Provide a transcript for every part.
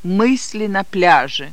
Мысли на пляже.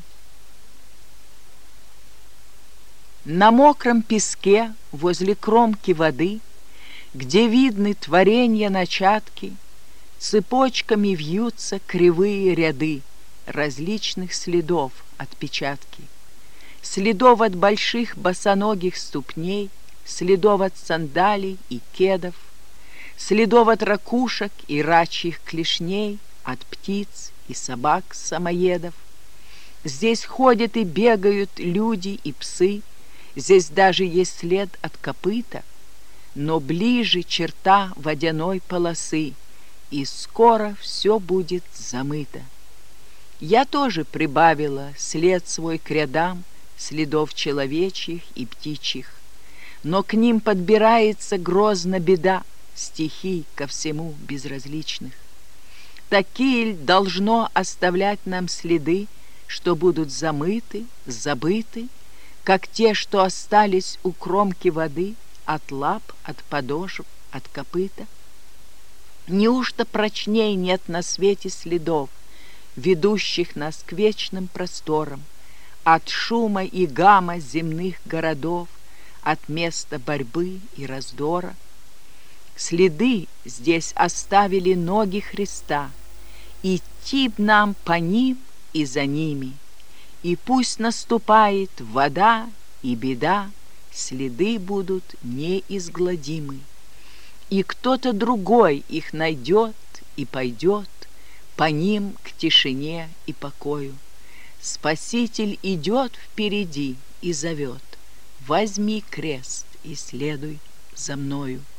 На мокром песке возле кромки воды, где видны творенья начатки, цепочками вьются кривые ряды различных следов отпечатки. Следов от больших босоногих ступней, следов от сандалий и кедов, следов от ракушек и рачьих клешней, от птиц и собак-самоедов. Здесь ходят и бегают люди и псы, здесь даже есть след от копыта, но ближе черта водяной полосы, и скоро все будет замыто. Я тоже прибавила след свой к рядам следов человечьих и птичьих, но к ним подбирается грозно беда стихий ко всему безразличных. Такие ль должно оставлять нам следы, что будут замыты, забыты, как те, что остались у кромки воды от лап, от подошв, от копыта? Неужто прочней нет на свете следов, ведущих нас к вечным просторам, от шума и гамма земных городов, от места борьбы и раздора? Следы здесь оставили ноги Христа, идти б нам по ним и за ними, и пусть наступает вода и беда, следы будут неизгладимы, и кто-то другой их найдет и пойдет по ним к тишине и покою. Спаситель идет впереди и зовет: возьми крест и следуй за мною.